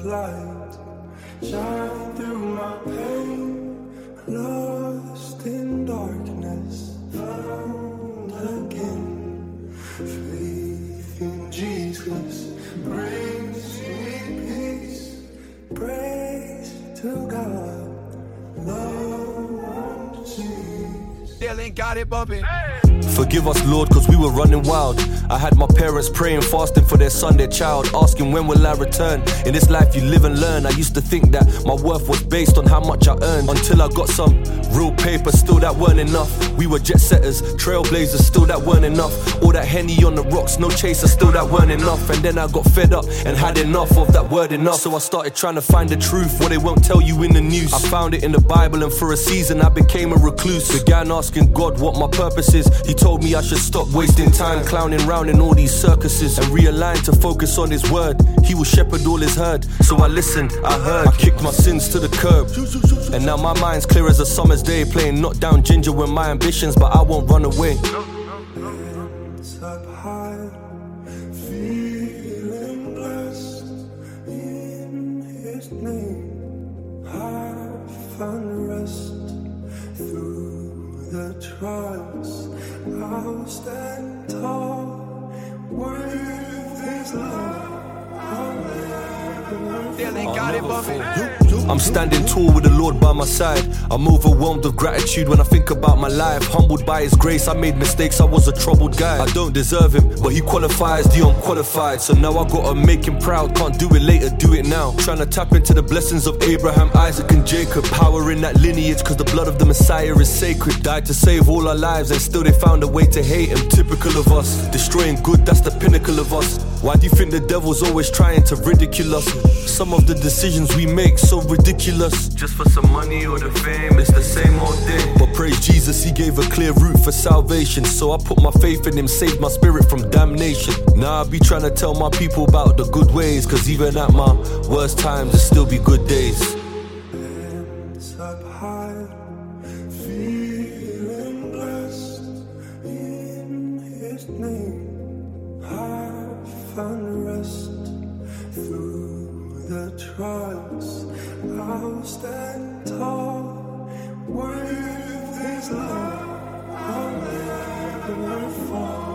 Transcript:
light. Shine through my pain, lost in darkness, found again. Faith in Jesus brings me peace. Praise to God, love won't cease. Still ain't got it bumping. Forgive us, Lord, cause we were running wild. I had my parents praying, fasting for their son, their child, asking when will I return. In this life you live and learn. I used to think that my worth was based on how much I earned, until I got some real paper, still that weren't enough. We were jet setters, trailblazers, still that weren't enough. All that Henny on the rocks, no chaser, still that weren't enough. And then I got fed up and had enough of that word enough. So I started trying to find the truth, what they won't tell you in the news. I found it in the Bible, and for a season I became a recluse. Began asking God what my purpose is. He told me I should stop wasting time clowning round in all these circuses and realign to focus on his word. He will shepherd all his herd. So I listened, I heard, I kicked my sins to the curb. And now my mind's clear as a summer's day, playing knock down ginger with my ambitions, but I won't run away. Hands up high, feeling blessed in His name. I find rest through the trials. I'll stand tall with His love. Still ain't got it bumping. I'm standing tall with the Lord by my side. I'm overwhelmed with gratitude when I think about my life. Humbled by His grace, I made mistakes, I was a troubled guy. I don't deserve Him, but He qualifies the unqualified. So now I gotta make Him proud. Can't do it later, do it now. Trying to tap into the blessings of Abraham, Isaac and Jacob. Power in that lineage, cause the blood of the Messiah is sacred. Died to save all our lives, and still they found a way to hate Him. Typical of us, destroying good, that's the pinnacle of us. Why do you think the devil's always trying to ridicule us? Some of the decisions we make so ridiculous. Just for some money or the fame, it's the same old thing. But praise Jesus, He gave a clear route for salvation. So I put my faith in Him, saved my spirit from damnation. Now I be trying to tell my people about the good ways, cause even at my worst times there still be good days. Hands up high, feeling blessed in His name. I find rest through the trials. I'll stand tall with His love. I'll never fall.